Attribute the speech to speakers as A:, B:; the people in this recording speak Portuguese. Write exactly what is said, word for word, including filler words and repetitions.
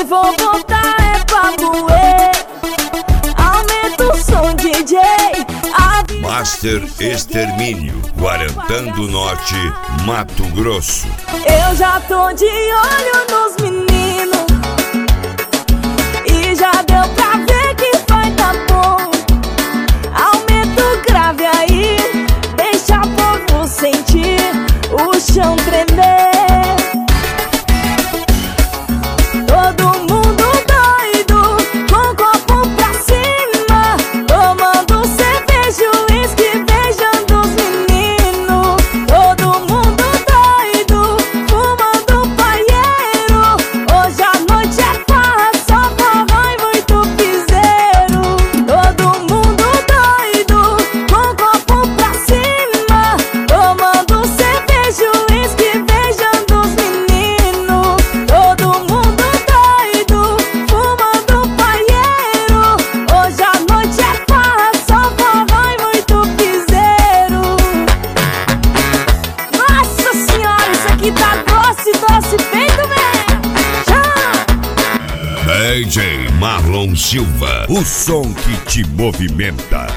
A: vou botar é pra doer. Aumenta o som, D J.
B: Master Extermínio, Guarantã do Norte, Mato Grosso.
A: Eu já tô de olho nos meninos e já deu pra ver que vai tá bom. Aumenta o grave aí, deixa o povo sentir o chão tremer. Todo mundo doido, com o copo pra cima, tomando cerveja, uísque, beijando os meninos. Todo mundo doido, fumando paieiro. Hoje a noite é farra, só forró e muito piseiro. Todo mundo doido, com o copo pra cima, tomando cerveja, uísque, beijando os meninos. Todo mundo doido, fumando paieiro. Hoje a noite é farra, só forró e muito piseiro. Nossa senhora, isso aqui tá doce, doce feito mesmo. Tchau.
B: D J Marlon Silva, o som que te movimenta.